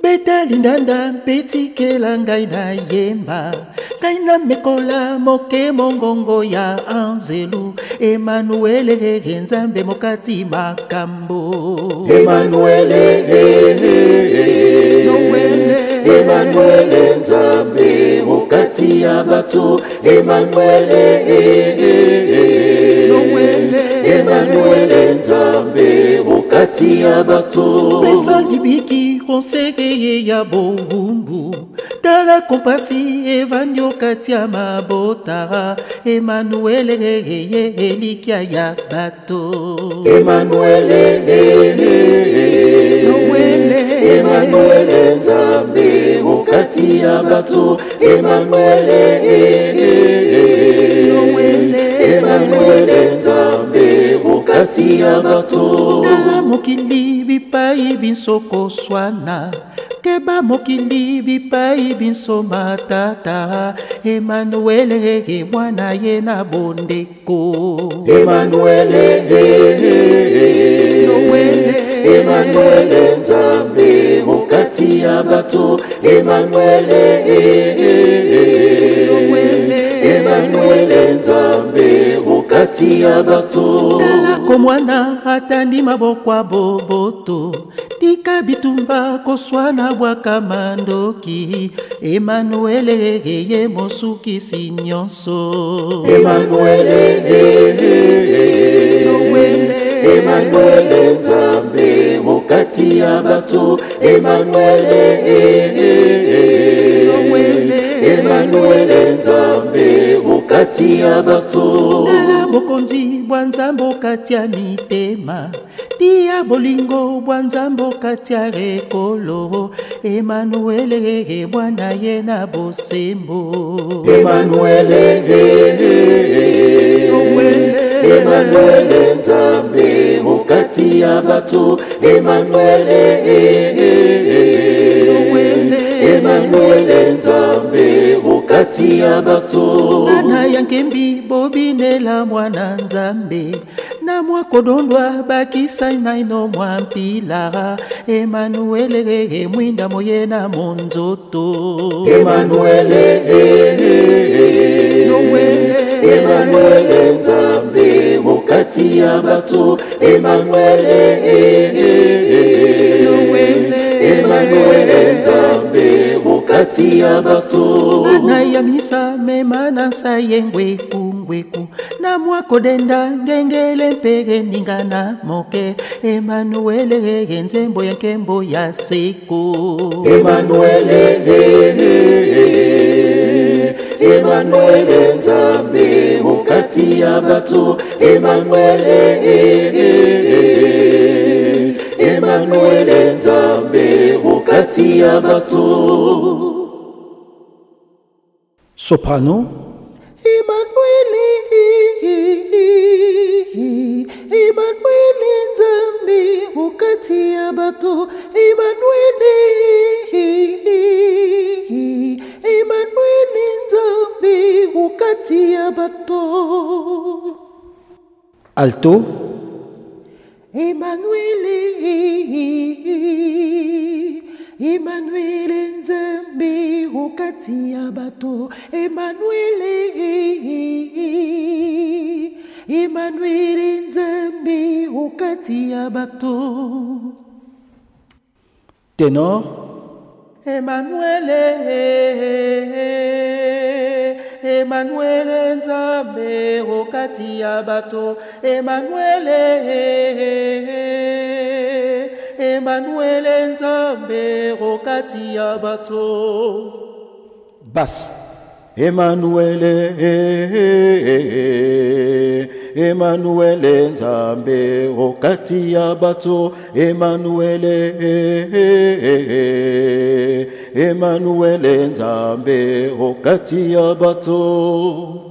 beta lindanda beti kelangai na yemba kaina mekola moke mongongo ya anzelu Emmanuel Nzambe mokati makambo Emmanuel Emmanuel Nzambe mokati ya bato Emmanuel Emmanuel Nzambe mokati ya bato pesa libiki konseye ya bobumbu tala kompasi evanyo kati ya mabota Emmanuel elikia ya bato Emmanuel Emmanuel Nzambe mokati ya bato Emmanuel Emmanuel Nzambe mokati ya bato tala mokili bipai binso koswana keba mokili bipai binso matata Emmanuel mwana ye na bondeko Emmanuel Emmanuel Nzambe mokati ya bato Emmanuel Emmanuel Nzambe mokati ya bato tala komwana atandi maboko boboto tika bitumba koswana bwaka mandoki Emmanuel ye mosukisi nyonso Emmanuel Emmanuel Nzambe mokati ya bato Emmanuel Emmanuel Nzambe mokati ya bato tala bokonzi bwa Nzambe kati ya mitema tia bolingo bwa Nzambe kati ya rekolo Emmanuel mwana ye na bosembo Emmanuel Emmanuel Nzambe mokati ya bato Emmanuel Emmanuel Nzambe mokati ya bato bana yankembi bobinela mwana Nzambe na mwakodondwa bakisa naino mwampila Emmanuel mwinda moye na monzoto Emmanuel Emmanuel Nzambe mokati ya bato Emmanuel Emmanuel Nzambe mokati ya bato bana ya misa mema na saye ngweku na mwakodenda ngengele mpege ningana moke Emmanuel nzembo ya nkembo ya seko Emmanuel Emmanuel Nzambe mokati ya bato Emmanuel Emmanuel Nzambe mokati ya bato soprano Emmanuel Nzambe mokati ya bato Emmanuel Nzambe mokati ya bato alto Emmanuel Nzambe mokati ya bato Emmanuel Nzambe mokati ya bato tenor Emmanuel Nzambe mokati ya bato Emmanuel Nzambe mokati ya bato basse Emmanuel Nzambe mokati ya bato Emmanuel Nzambe mokati ya bato